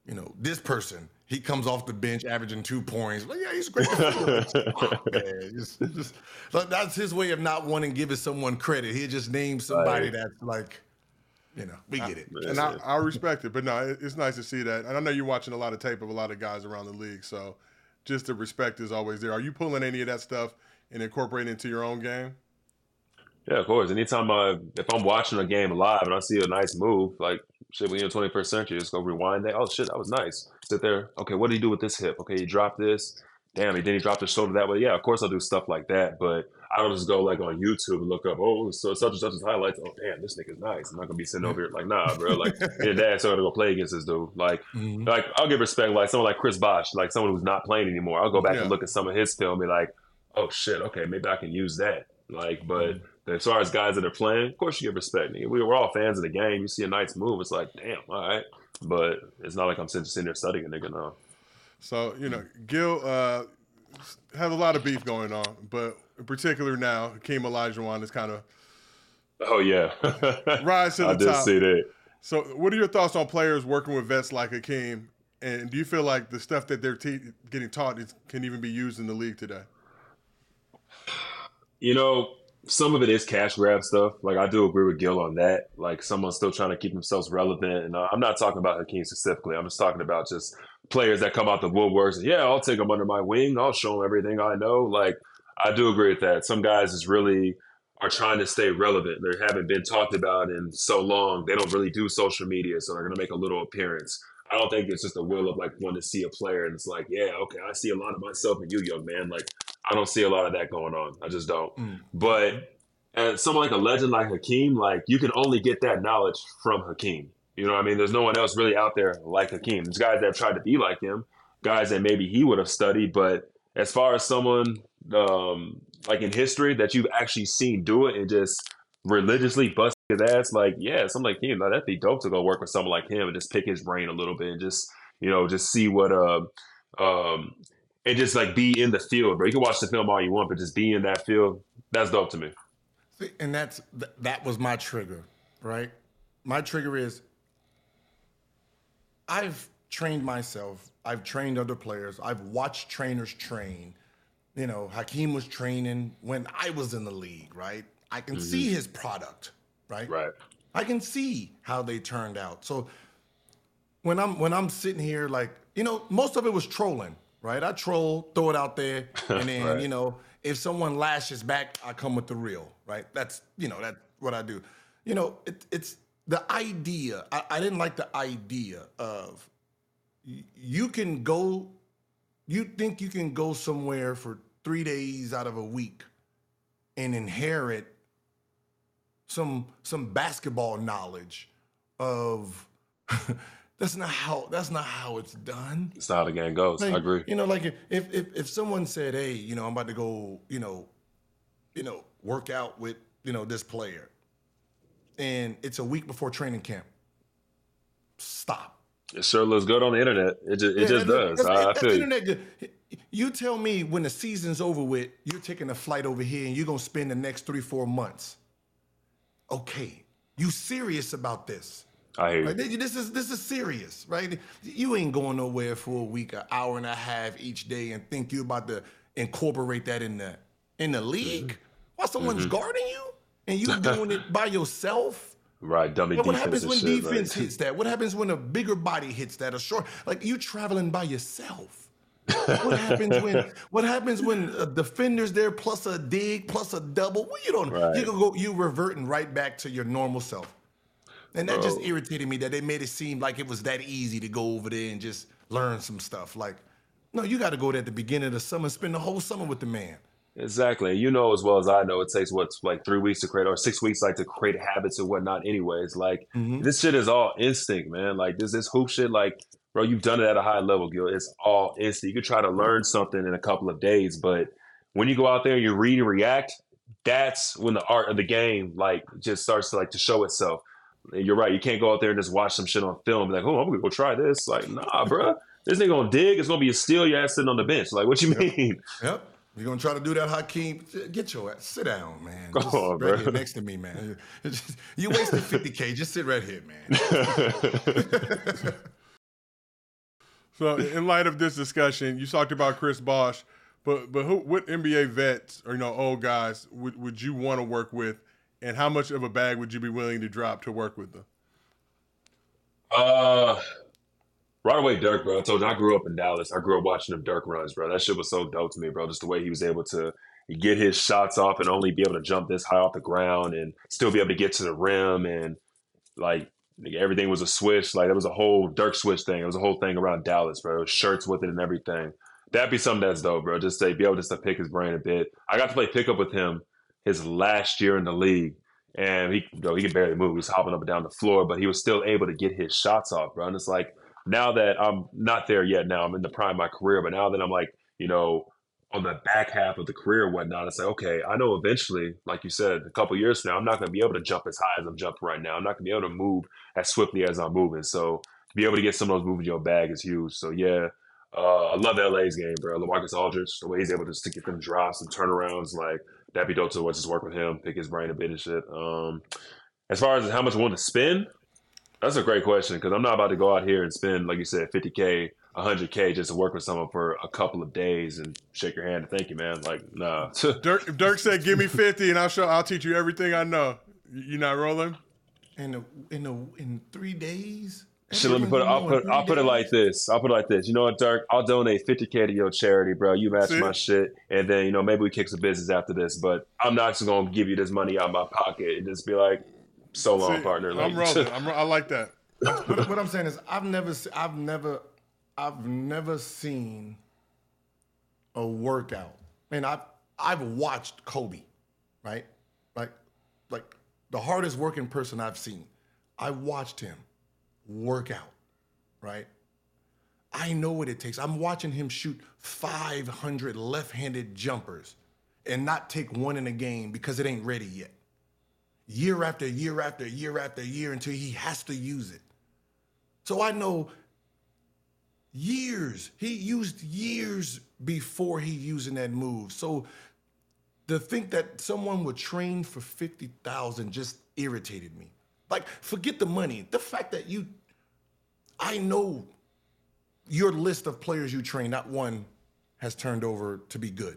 you know, this person, he comes off the bench averaging two points. Like, yeah, he's a great defender. Stop, man. Just, just, like, that's his way of not wanting to give someone credit. He just names somebody Right. that's like, you know, we get it. And I, I respect it, but no, it, it's nice to see that. And I know you're watching a lot of tape of a lot of guys around the league, so just the respect is always there. Are you pulling any of that stuff and incorporating it into your own game? Yeah, of course. Anytime I, if I'm watching a game live and I see a nice move, like shit, we in the twenty-first century, just go rewind that. Oh shit, that was nice. Sit there. Okay, what did he do with this hip? Okay, he dropped this. Damn, he did he drop the shoulder that way? Yeah, of course I'll do stuff like that, but I don't just go like on YouTube and look up, oh, so such and such as highlights. Oh damn, this nigga's nice. I'm not gonna be sitting over here like, nah, bro. Like, your dad's starting to go play against this dude. Like, Mhm. like I'll give respect, like someone like Chris Bosh, like someone who's not playing anymore. I'll go back Yeah. and look at some of his film and be like, oh shit, okay, maybe I can use that. Like, but as far as guys that are playing, of course you give respect. Nigga. We, we're all fans of the game. You see a nice move, it's like, damn, all right. But it's not like I'm sitting, sitting there studying a nigga, no. So, you know, Gil uh, has a lot of beef going on, but in particular now, Hakeem Olajuwon is kind of Oh, yeah. rise to the I did top. see that. So, what are your thoughts on players working with vets like Hakeem? And do you feel like the stuff that they're te- getting taught is, can even be used in the league today? You know, some of it is cash grab stuff. Like, I do agree with Gil on that. Like, someone's still trying to keep themselves relevant. And uh, I'm not talking about Hakeem specifically. I'm just talking about just players that come out the woodworks. And, yeah, I'll take them under my wing. I'll show them everything I know. Like, I do agree with that. Some guys is really are trying to stay relevant. They haven't been talked about in so long. They don't really do social media, so they're going to make a little appearance. I don't think it's just a will of like wanting to see a player and it's like, yeah, okay, I see a lot of myself in you, young man. Like, I don't see a lot of that going on. I just don't. Mm. But and someone like a legend like Hakeem, like you can only get that knowledge from Hakeem. You know what I mean? There's no one else really out there like Hakeem. There's guys that have tried to be like him, guys that maybe he would have studied. But as far as someone um, like in history that you've actually seen do it and just religiously bust his ass, like, yeah, something like him, like, that'd be dope to go work with someone like him and just pick his brain a little bit and just, you know, just see what, uh, um, and just like be in the field, bro. You can watch the film all you want, but just be in that field, that's dope to me. See, and that's th- that was my trigger, right? My trigger is I've trained myself. I've trained other players. I've watched trainers train. You know, Hakeem was training when I was in the league, right? I can mm-hmm. see his product, right? Right. I can see how they turned out. So when I'm when I'm sitting here, like, you know, most of it was trolling, right? I troll, throw it out there, and then, right. you know, if someone lashes back, I come with the real, right? That's, you know, that's what I do. You know, it, it's the idea. I, I didn't like the idea of you can go, you think you can go somewhere for three days out of a week and inherit some some basketball knowledge of that's not how that's not how it's done. It's not how the game goes. Like, I agree. You know, like if if if someone said, "Hey, you know, I'm about to go, you know, you know, work out with, you know, this player," and it's a week before training camp, stop. It sure looks good on the internet. It just it Yeah, just that- does. that's- I, I that's feel you. internet good. You tell me when the season's over with, you're taking a flight over here and you're gonna spend the next three, four months. Okay, you serious about this? I hear you. Like, this is this is serious, right? You ain't going nowhere for a week, an hour and a half each day, and think you're about to incorporate that in the in the league. Mm-hmm. While someone's guarding you and you doing it by yourself. Right, dummy But what defense happens and when shit, defense like- hits that? What happens when a bigger body hits that? A short, like you traveling by yourself. What happens when? What happens when a defender's there plus a dig plus a double? Well, you don't. Right. You can go. You reverting right back to your normal self, and that just Bro. irritated me that they made it seem like it was that easy to go over there and just learn some stuff. Like, no, you got to go there at the beginning of the summer, and spend the whole summer with the man. Exactly. You know as well as I know, it takes what like three weeks to create or six weeks like to create habits and whatnot. Anyways, like Mhm. this shit is all instinct, man. Like this this hoop shit, like bro, you've done it at a high level, Gil. It's all instinct. You could try to learn something in a couple of days, but when you go out there and you read and react, that's when the art of the game like just starts to like to show itself. And you're right. You can't go out there and just watch some shit on film and be like, oh, I'm gonna go try this. Like, nah, bro. This nigga gonna dig. It's gonna be a steal. Your ass sitting on the bench. Like, what you mean? Yep. You're gonna try to do that, Hakeem? Get your ass. Sit down, man. Go Just on, right bro. here next to me, man. Just- you wasted fifty K. Just sit right here, man. So, in light of this discussion, you talked about Chris Bosh, but but who, what N B A vets or you know old guys would, would you want to work with, and how much of a bag would you be willing to drop to work with them? Uh, right away, Dirk, bro. I told you I grew up in Dallas. I grew up watching them Dirk runs, bro. That shit was so dope to me, bro. Just the way he was able to get his shots off and only be able to jump this high off the ground and still be able to get to the rim and like nigga, everything was a switch. Like it was a whole Dirk switch thing. It was a whole thing around Dallas, bro. It was shirts with it and everything. That'd be something that's dope, bro. Just to be able just to pick his brain a bit. I got to play pickup with him his last year in the league. And he, you know, he could barely move. He was hopping up and down the floor, but he was still able to get his shots off, bro. And it's like, now that I'm not there yet now, I'm in the prime of my career, but now that I'm like, you know, on the back half of the career and whatnot, it's like, okay, I know eventually, like you said, a couple years from now, I'm not going to be able to jump as high as I'm jumping right now. I'm not going to be able to move as swiftly as I'm moving. So to be able to get some of those moves in your bag is huge. So yeah, uh, I love L A's game, bro. LaMarcus Aldridge, the way he's able just to get them drops and turnarounds, like that'd be dope to watch just work with him, pick his brain a bit and shit. Um, as far as how much I want to spend, that's a great question because I'm not about to go out here and spend, like you said, fifty K, one hundred K just to work with someone for a couple of days and shake your hand and thank you, man. Like, nah. Dirk, if Dirk said, "Give me fifty, and I'll show, I'll teach you everything I know." You not rolling? In a, in a, in three days. Shit, let me put it. I'll put. I'll put it like this. I'll put it like this. You know what, Dirk? I'll donate fifty K to your charity, bro. You match See? my shit, and then you know maybe we kick some business after this. But I'm not just gonna give you this money out of my pocket and just be like, "So long, See, partner." Like, I'm rolling. I'm, I like that. what, what I'm saying is, I've never, se- I've never, I've never seen a workout. And I've, I've watched Kobe, right? Like, like the hardest working person I've seen. I watched him work out, right? I know what it takes. I'm watching him shoot five hundred left-handed jumpers and not take one in a game because it ain't ready yet. Year after year after year after year until he has to use it. So I know years, he used years before he using that move. So to think that someone would train for fifty thousand just irritated me. Like, forget the money. The fact that you, I know your list of players you train, not one has turned over to be good.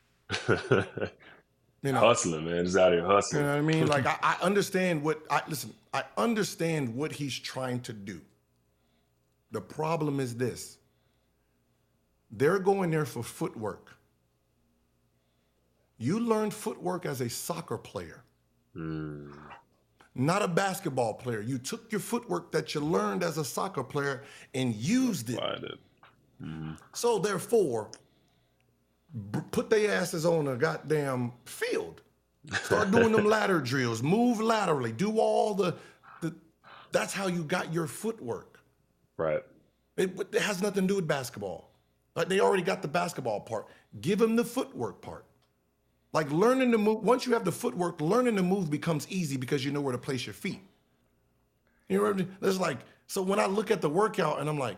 You know, hustling, man. Just out here hustling. You know what I mean? Like, I, I understand what, I listen, I understand what he's trying to do. The problem is this. They're going there for footwork. You learned footwork as a soccer player, mm. not a basketball player. You took your footwork that you learned as a soccer player and used it. it. Mm. So therefore, b- put their asses on a goddamn field. Start doing them ladder drills. Move laterally. Do all the, the that's how you got your footwork. Right. It, it has nothing to do with basketball. Like, they already got the basketball part. Give them the footwork part. Like, learning to move, once you have the footwork, learning to move becomes easy because you know where to place your feet. You know what I mean? It's like, so when I look at the workout and I'm like,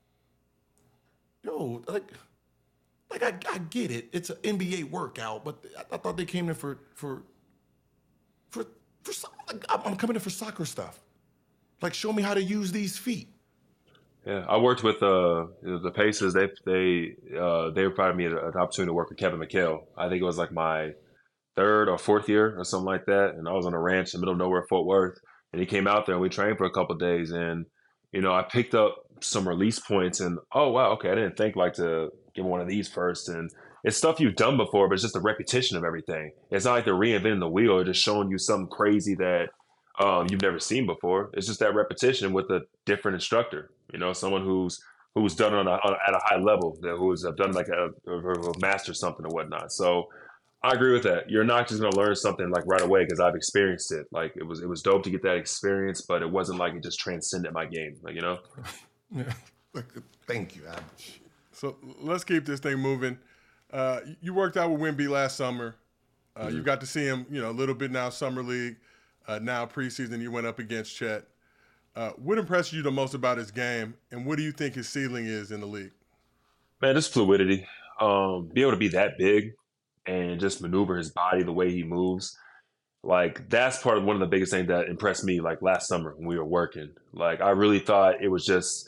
yo, like, like I, I get it. It's an N B A workout, but I, I thought they came in for, for, for, for, like, I'm coming in for soccer stuff. Like, show me how to use these feet. Yeah, I worked with uh, the Pacers. They they uh, they provided me an opportunity to work with Kevin McHale. I think it was like my third or fourth year or something like that. And I was on a ranch in the middle of nowhere, Fort Worth. And he came out there and we trained for a couple of days. And you know, I picked up some release points. And oh wow, okay, I didn't think like to give one of these first. And it's stuff you've done before, but it's just the repetition of everything. It's not like they're reinventing the wheel or just showing you something crazy that um, you've never seen before. It's just that repetition with a different instructor. You know, someone who's who's done it on a, on, at a high level, who's done like a, a master something or whatnot. So I agree with that. You're not just going to learn something like right away because I've experienced it. Like it was it was dope to get that experience, but it wasn't like it just transcended my game. Like, you know. Yeah. Thank you, Adam. So let's keep this thing moving. Uh, you worked out with Wemby last summer. Uh, mm-hmm. You got to see him, you know, a little bit now summer league. Uh, now preseason, you went up against Chet. Uh, what impressed you the most about his game, and what do you think his ceiling is in the league? Man, just fluidity. Um, be able to be that big and just maneuver his body the way he moves. Like, that's part of one of the biggest things that impressed me, like, last summer when we were working. Like, I really thought it was just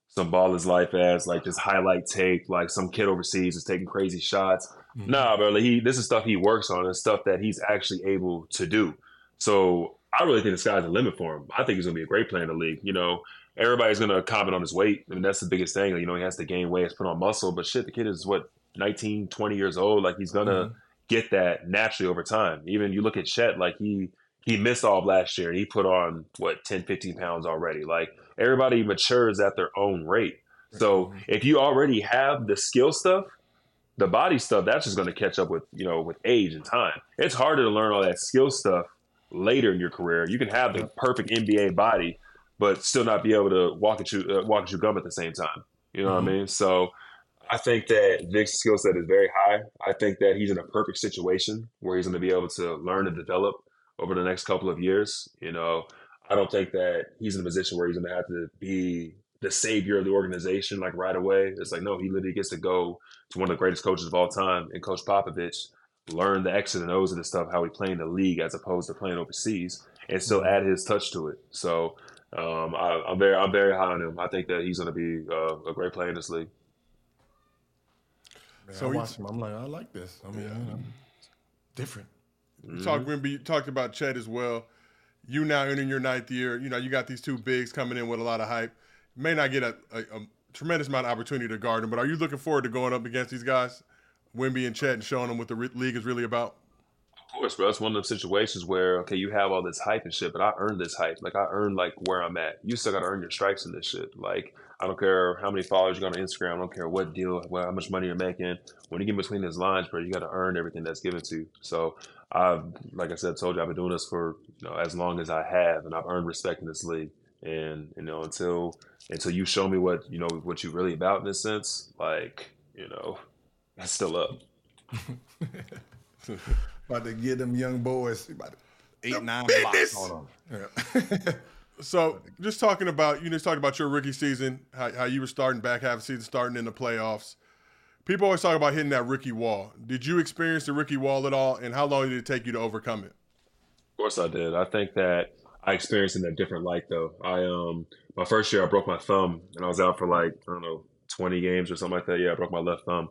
some ball his life as like just highlight tape, like some kid overseas is taking crazy shots. Mm-hmm. Nah, bro, like he this is stuff he works on and stuff that he's actually able to do. So I really think the sky's the limit for him. I think he's gonna be a great player in the league. You know, everybody's gonna comment on his weight. I mean, that's the biggest thing. You know, he has to gain weight, has put on muscle, but shit, the kid is what, nineteen, twenty years old. Like he's gonna mm-hmm. get that naturally over time. Even you look at Chet, like he he missed all of last year and he put on what, ten, fifteen pounds already. Like everybody matures at their own rate. So mm-hmm. if you already have the skill stuff, the body stuff, that's just gonna catch up with, you know, with age and time. It's harder to learn all that skill stuff later in your career. You can have the perfect N B A body, but still not be able to walk at you uh, walk at your gum at the same time. You know mm-hmm. what I mean? So I think that Vic's skill set is very high. I think that he's in a perfect situation where he's going to be able to learn and develop over the next couple of years. You know, I don't think that he's in a position where he's going to have to be the savior of the organization like right away. It's like, no, he literally gets to go to one of the greatest coaches of all time and Coach Popovich, learn the X's and O's of the stuff, how he play in the league as opposed to playing overseas, and still add his touch to it. So um, I, I'm very, I'm very high on him. I think that he's going to be uh, a great player in this league. Man, so I watched him. I'm like, I like this. I mean, yeah. you know, different. You mm-hmm. talked, remember, you talked about Chet as well. You now entering your ninth year. You know, you got these two bigs coming in with a lot of hype. You may not get a, a, a tremendous amount of opportunity to guard them, but are you looking forward to going up against these guys, Wemby and Chet, and showing them what the re- league is really about? Of course, bro. It's one of those situations where, okay, you have all this hype and shit, but I earned this hype. Like, I earned, like, where I'm at. You still got to earn your stripes in this shit. Like, I don't care how many followers you got on Instagram. I don't care what deal, well, how much money you're making. When you get between those lines, bro, you got to earn everything that's given to you. So, I've, like I said, told you, I've been doing this for, you know, as long as I have, and I've earned respect in this league. And, you know, until until you show me what, you know, what you're really about in this sense, like, you know, that's still up. About to get them young boys about eight, the nine business. blocks on them. Yeah. So just talking about, you just talked about your rookie season, how, how you were starting back half the season, starting in the playoffs. People always talk about hitting that rookie wall. Did you experience the rookie wall at all, and how long did it take you to overcome it? Of course I did. I think that I experienced it in a different light, though. I um my first year, I broke my thumb, and I was out for like, I don't know, twenty games or something like that. Yeah, I broke my left thumb.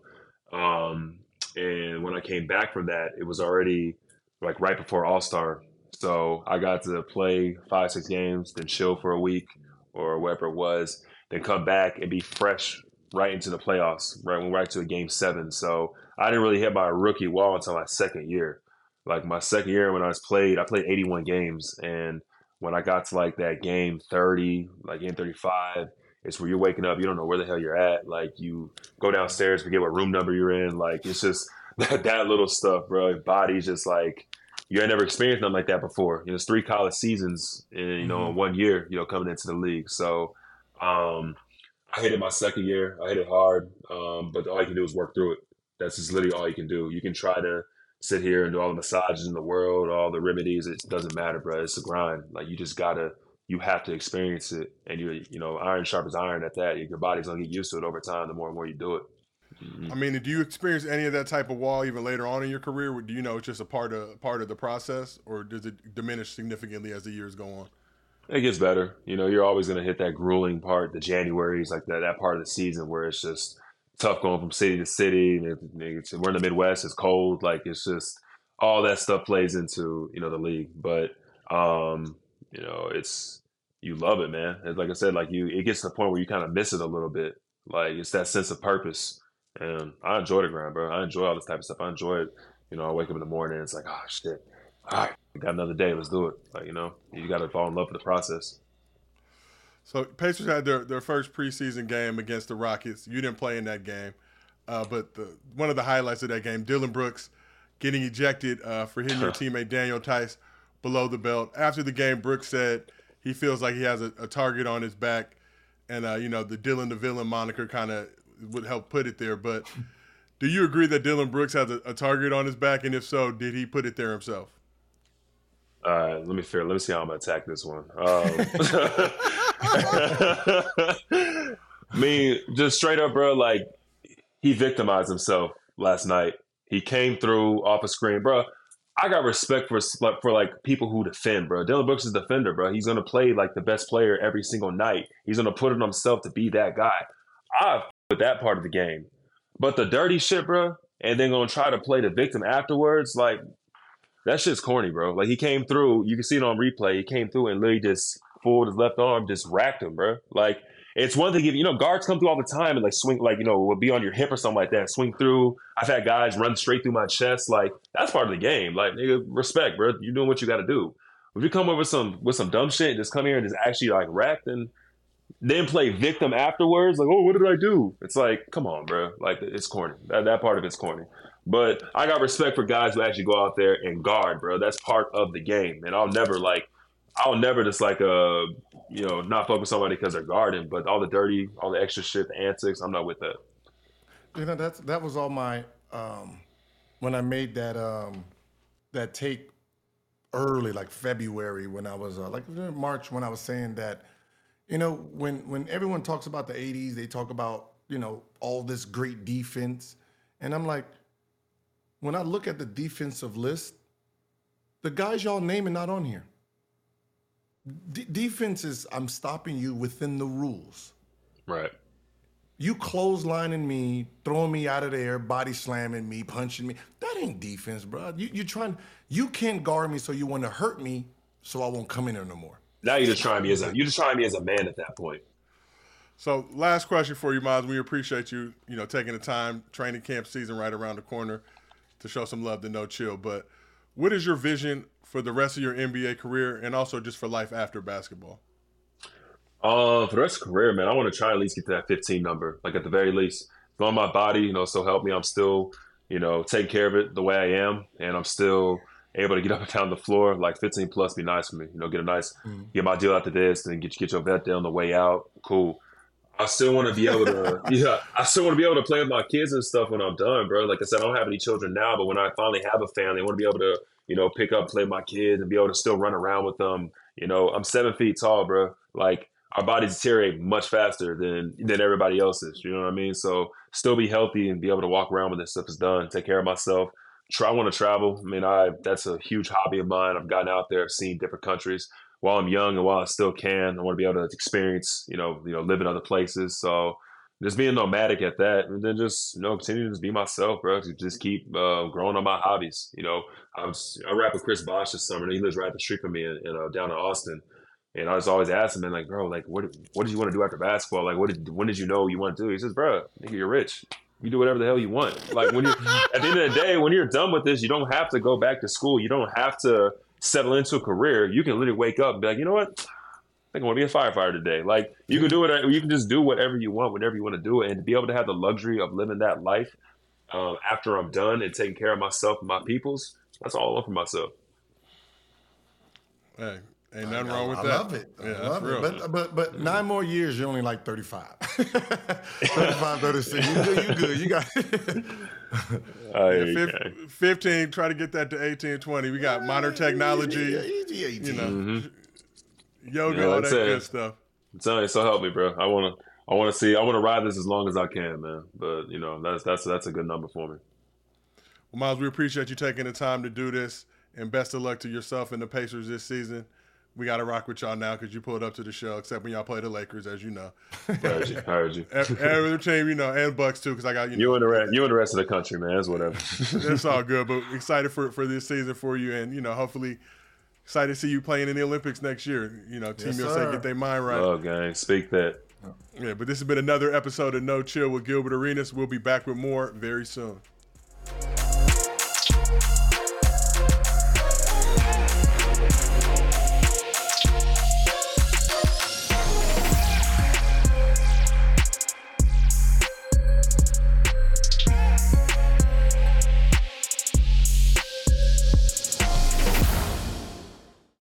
Um, and when I came back from that, it was already like right before All-Star. So I got to play five, six games, then chill for a week or whatever it was, then come back and be fresh right into the playoffs, right, right to a game seven. So I didn't really hit my rookie wall until my second year. Like my second year when I was played, I played eighty-one games. And when I got to like that game thirty, like game thirty-five, it's where you're waking up, you don't know where the hell you're at. Like you go downstairs, forget what room number you're in. Like it's just that, that little stuff, bro. Your body's just like, you ain't never experienced nothing like that before. You know, it's three college seasons in, you know, mm-hmm. in one year, you know, coming into the league. So um, I hit it my second year. I hit it hard, um, but all you can do is work through it. That's just literally all you can do. You can try to sit here and do all the massages in the world, all the remedies. It doesn't matter, bro. It's a grind. Like you just gotta, you have to experience it. And you, you know, iron sharpens iron at that. Your body's gonna get used to it over time. The more and more you do it. I mean, do you experience any of that type of wall even later on in your career? Do you know it's just a part of part of the process, or does it diminish significantly as the years go on? It gets better. You know, you're always going to hit that grueling part, the Januaries, like that, that part of the season where it's just tough going from city to city. It's, we're in the Midwest. It's cold. Like it's just all that stuff plays into, you know, the league. But, um, you know, it's you love it, man. It's like I said, like you, it gets to the point where you kind of miss it a little bit. Like it's that sense of purpose. And I enjoy the grind, bro. I enjoy all this type of stuff. I enjoy it. You know, I wake up in the morning and it's like, oh, shit. All right, we got another day. Let's do it. Like, you know, you got to fall in love with the process. So Pacers had their, their first preseason game against the Rockets. You didn't play in that game. Uh, but the, one of the highlights of that game, Dillon Brooks getting ejected uh, for hitting your teammate Daniel Tice below the belt. After the game, Brooks said he feels like he has a, a target on his back. And, uh, you know, the Dillon the Villain moniker kind of would help put it there. But do you agree that Dillon Brooks has a, a target on his back? And if so, did he put it there himself? All right, let me figure. Let me see how I'm gonna attack this one. Um, I mean, just straight up, bro. Like he victimized himself last night. He came through off a screen, bro. I got respect for for like people who defend, bro. Dylan Brooks is a defender, bro. He's gonna play like the best player every single night. He's gonna put it on himself to be that guy. I f- with that part of the game, but the dirty shit, bro, and then gonna try to play the victim afterwards, like that shit's corny, bro. Like he came through, you can see it on replay. He came through and literally just pulled his left arm, just racked him, bro. Like it's one thing if you know guards come through all the time and like swing, like you know, will be on your hip or something like that, swing through. I've had guys run straight through my chest, like that's part of the game. Like nigga, respect, bro. You're doing what you got to do. If you come over with some with some dumb shit, and just come here and just actually like rack, then then play victim afterwards. Like, oh, what did I do? It's like, come on, bro. Like it's corny. That that part of it's corny. But I got respect for guys who actually go out there and guard, bro. That's part of the game, and I'll never like. I'll never just like uh you know not fuck with somebody because they're guarding, but all the dirty, all the extra shit, the antics, I'm not with that. You know, that's that was all my um, when I made that um, that take early, like February, when I was uh, like March, when I was saying that, you know, when when everyone talks about the eighties, they talk about you know all this great defense, and I'm like, when I look at the defensive list, the guys y'all naming not on here. D- defense is I'm stopping you within the rules. Right. You clotheslining me, throwing me out of there, body slamming me, punching me. That ain't defense, bro. You you trying you can't guard me, so you want to hurt me, so I won't come in there no more. Now you're just trying me as a you're just trying me as a man at that point. So last question for you, Miles. We appreciate you, you know, taking the time. Training camp season right around the corner to show some love to No Chill. But what is your vision for the rest of your N B A career and also just for life after basketball? Uh, for the rest of the career, man, I want to try at least get to that fifteen number, like at the very least. It's on my body, you know, so help me. I'm still, you know, taking care of it the way I am, and I'm still able to get up and down the floor. Like fifteen plus be nice for me. You know, get a nice, mm-hmm. get my deal after this, and get get your vet there on the way out. Cool. I still want to be able to, yeah, I still want to be able to play with my kids and stuff when I'm done, bro. Like I said, I don't have any children now, but when I finally have a family, I want to be able to, you know, pick up, play with my kids, and be able to still run around with them. You know, I'm seven feet tall, bro. Like our bodies deteriorate much faster than than everybody else's. You know what I mean? So still be healthy and be able to walk around when this stuff is done. Take care of myself. Try, I want to travel. I mean, I that's a huge hobby of mine. I've gotten out there, I've seen different countries. While I'm young and while I still can, I want to be able to experience, you know, you know, live in other places. So just being nomadic at that, and then just, you know, continue to just be myself, bro. To just keep uh, growing on my hobbies. You know, I was I rap with Chris Bosh this summer. And he lives right up the street from me, in, in uh, down in Austin. And I was always asking him, like, bro, like, what what did you want to do after basketball? Like, what did when did you know you want to do? He says, bro, nigga, you're rich. You do whatever the hell you want. Like when you at the end of the day, when you're done with this, you don't have to go back to school. You don't have to settle into a career. You can literally wake up and be like, you know what? I think I want to be a firefighter today. Like you can do it. You can just do whatever you want, whenever you want to do it, and to be able to have the luxury of living that life um, after I'm done and taking care of myself and my peoples. That's all I want for myself. Hey, ain't nothing I, wrong with I that. love it. I yeah, love real. it. But but but yeah. nine more years, you're only like thirty-five. thirty-five, thirty-six. You good? You good? You got it. Oh, yeah, fifteen, fifteen, try to get that to eighteen, twenty. We got modern technology, yeah, easy, easy, you know, mm-hmm. yoga, yeah, all that it. good stuff. I'm telling you, so help me, bro. I want to, I want to see, I want to ride this as long as I can, man. But you know, that's that's that's a good number for me. Well, Miles, we appreciate you taking the time to do this, and best of luck to yourself and the Pacers this season. We got to rock with y'all now because you pulled up to the show, except when y'all play the Lakers, as you know. I heard you. I heard you. Every other team, you know, and Bucks too, because I got, you know. You and, the rest, you and the rest of the country, man. It's whatever. It's all good, but excited for, for this season for you, and, you know, hopefully excited to see you playing in the Olympics next year. You know, Team yes, U S A sir. Get their mind right. Oh, gang. Speak that. Yeah, but this has been another episode of No Chill with Gilbert Arenas. We'll be back with more very soon.